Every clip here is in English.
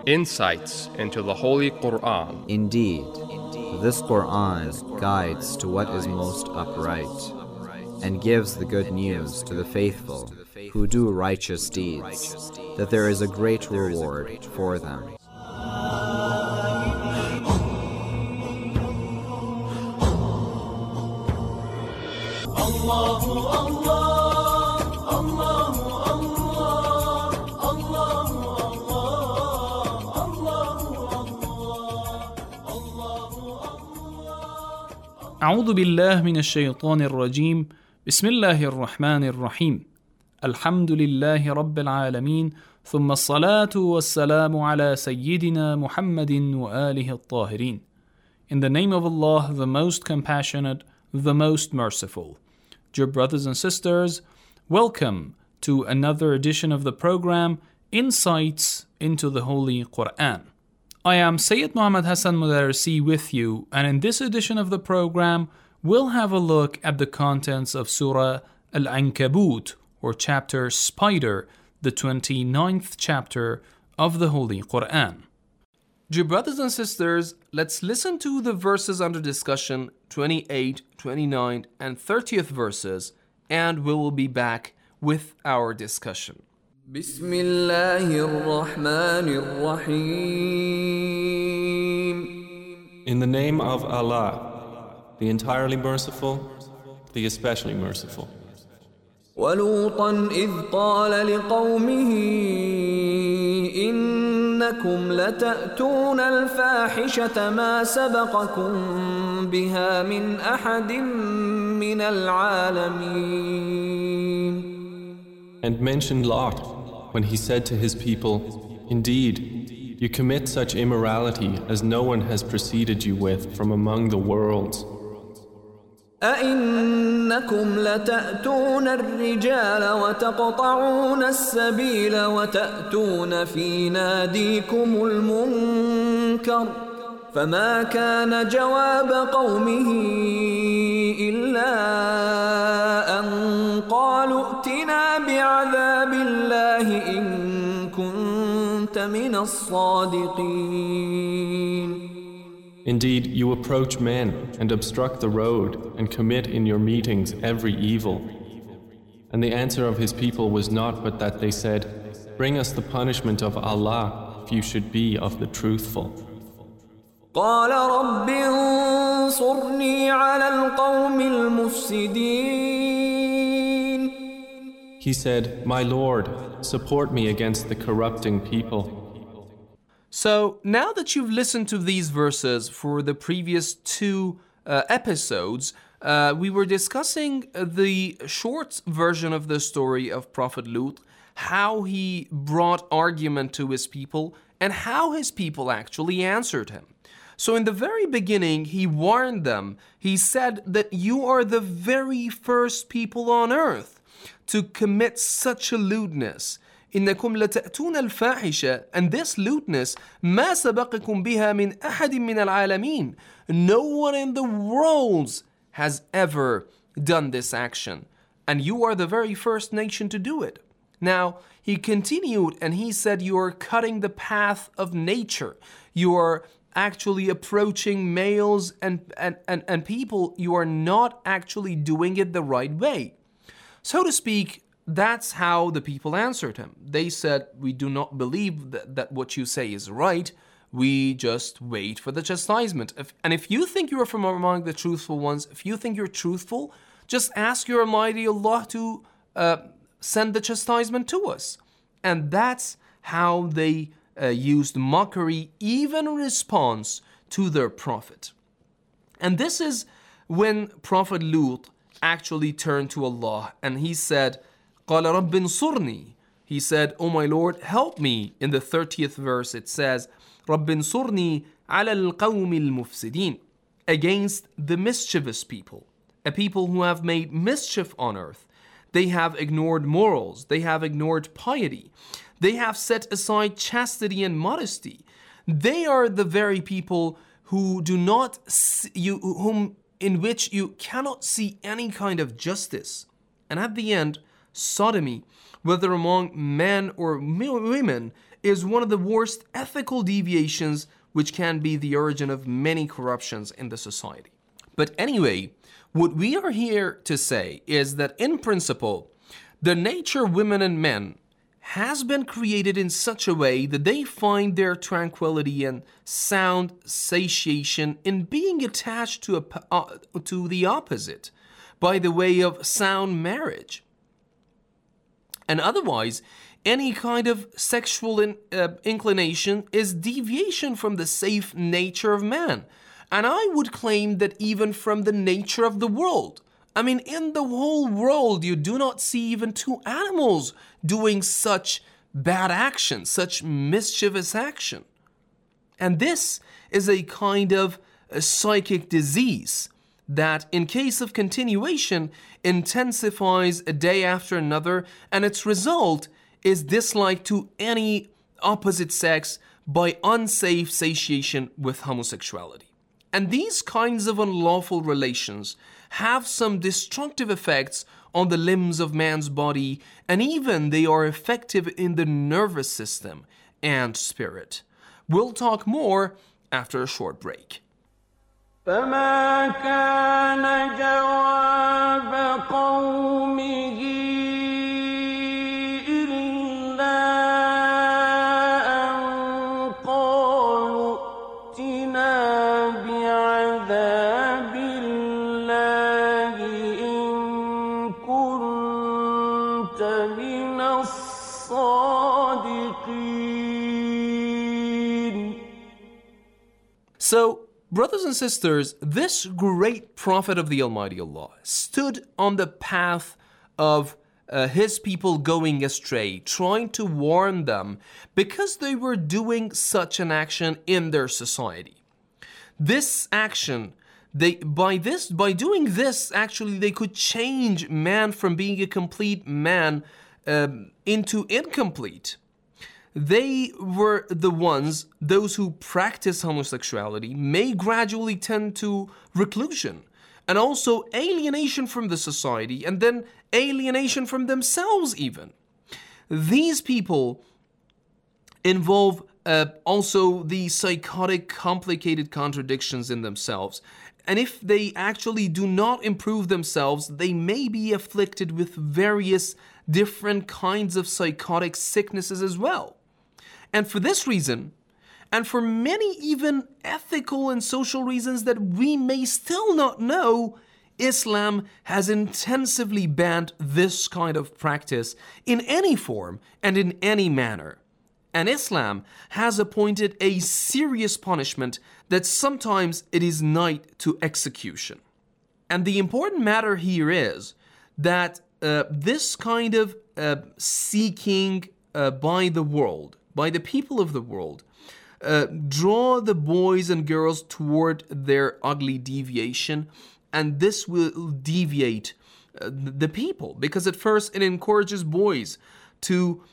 Insights into the Holy Quran. Indeed, this Quran guides to what is most upright, and gives the good news to the faithful who do righteous deeds, that there is a great reward for them. أعوذ بالله من الشيطان الرجيم بسم الله الرحمن الرحيم الحمد لله رب العالمين ثم الصلاة والسلام على سيدنا محمد وآله الطاهرين. In the name of Allah, the most compassionate, the most merciful. Dear brothers and sisters, welcome to another edition of the program Insights into the Holy Quran. I am Sayyid Muhammad Hassan Mudarisi with you, and in this edition of the program, we'll have a look at the contents of Surah Al-Ankabut, or chapter Spider, the 29th chapter of the Holy Quran. Dear brothers and sisters, let's listen to the verses under discussion, 28, 29, and 30th verses, and we will be back with our discussion. بسم الله الرحمن الرحيم. In the name of Allah, the entirely merciful, the especially merciful. ولوطا إذ قال لقومه إنكم لتأتون الفاحشة ما سبقكم بها من أحد من العالمين. And mentioned Lot when he said to his people, indeed, you commit such immorality as no one has preceded you with from among the worlds. أئنكم لتأتون الرجال وتقطعون السبيل وتأتون في ناديكم المنكر فما كان جواب قومه إلا أن قالوا ائتنا بعذاب الله إن كنت من الصادقين. Indeed, you approach men and obstruct the road and commit in your meetings every evil. And the answer of his people was not but that they said, bring us the punishment of Allah if you should be of the truthful. قال رب انصرني على القوم المفسدين. He said, my Lord, support me against the corrupting people. So, now that you've listened to these verses for the previous two episodes, we were discussing the short version of the story of Prophet Lut, how he brought argument to his people, and how his people actually answered him. So in the very beginning, he warned them. He said that you are the very first people on earth to commit such a lewdness. إنكم لتأتون الفاحشة, and this lewdness ما سبقكم بها من أحد من العالمين. No one in the world has ever done this action, and you are the very first nation to do it. Now, he continued and he said, you are cutting the path of nature. You are actually approaching males and people. You are not actually doing it the right way. So to speak, that's how the people answered him. They said, we do not believe that what you say is right. We just wait for the chastisement. If you think you are from among the truthful ones, if you think you're truthful, just ask your Almighty Allah to send the chastisement to us. And that's how they used mockery, even in response to their prophet. And this is when Prophet Lut actually turned to Allah and he said, قَالَ رَبِّ انصُرْنِي. He said, oh my Lord, help me. In the 30th verse it says, رَبِّ انصُرْنِي عَلَى الْقَوْمِ الْمُفْسِدِينَ, against the mischievous people, a people who have made mischief on earth. They have ignored morals. They have ignored piety. They have set aside chastity and modesty. They are the very people who do not in which you cannot see any kind of justice. And at the end, sodomy, whether among men or women, is one of the worst ethical deviations which can be the origin of many corruptions in the society. But anyway, what we are here to say is that in principle, the nature of women and men has been created in such a way that they find their tranquility and sound satiation in being attached to the opposite by the way of sound marriage. And otherwise, any kind of sexual inclination is deviation from the safe nature of man. And I would claim that even from the nature of the world. I mean, in the whole world, you do not see even two animals doing such bad action, such mischievous action. And this is a kind of a psychic disease that, in case of continuation, intensifies a day after another, and its result is dislike to any opposite sex by unsafe satiation with homosexuality. And these kinds of unlawful relations have some destructive effects on the limbs of man's body, and even they are effective in the nervous system and spirit. We'll talk more after a short break. فما كان جواب قومه إلا أن قالوا ائتنا بعذاب الله إن كنت من الصادقين. So, brothers and sisters, this great prophet of the Almighty Allah stood on the path of his people going astray, trying to warn them because they were doing such an action in their society. This action, by doing this, actually they could change man from being a complete man into incomplete. They were the ones, those who practice homosexuality, may gradually tend to reclusion and also alienation from the society, and then alienation from themselves even. These people involve also the psychotic, complicated contradictions in themselves. And if they actually do not improve themselves, they may be afflicted with various different kinds of psychotic sicknesses as well. And for this reason, and for many even ethical and social reasons that we may still not know, Islam has intensively banned this kind of practice in any form and in any manner. And Islam has appointed a serious punishment that sometimes it is nigh to execution. And the important matter here is that this kind of seeking by the world, by the people of the world, draw the boys and girls toward their ugly deviation, and this will deviate the people, because at first it encourages boys to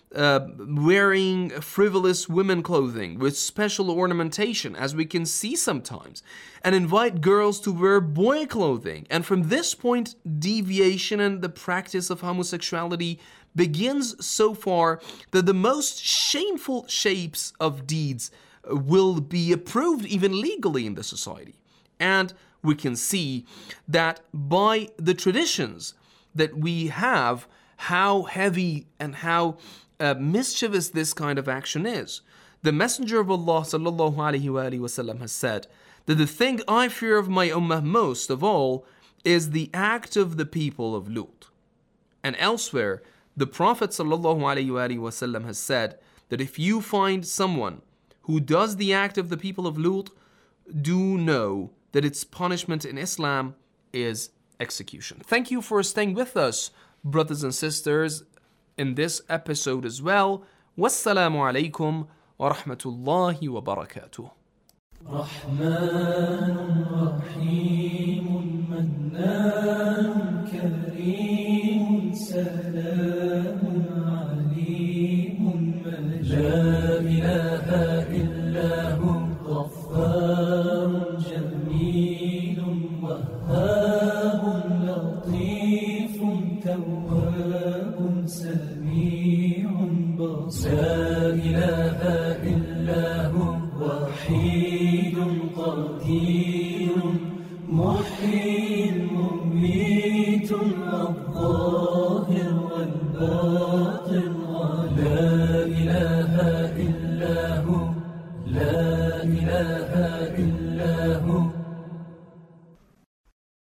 wearing frivolous women clothing with special ornamentation, as we can see sometimes, and invite girls to wear boy clothing. And from this point, deviation and the practice of homosexuality begins so far that the most shameful shapes of deeds will be approved even legally in the society. And we can see that by the traditions that we have, how heavy and how mischievous this kind of action is. The Messenger of Allah sallallahu alaihi wasallam has said that the thing I fear of my ummah most of all is the act of the people of Lut. And elsewhere, the Prophet sallallahu alaihi wasallam has said that if you find someone who does the act of the people of Lut, do know that its punishment in Islam is execution. Thank you for staying with us, brothers and sisters, in this episode as well. Wassalamu alaikum wa rahmatullahi wa barakatuh. رحمن رحيم منان كريم سلام عليم لا إله إلا هو غفار جميل وهاب لطيف تواب سميع بصير لا إله إلا هو وحيد قدير محيي مميت الظاهر والباطن لا إله إلا هو لا إله إلا هو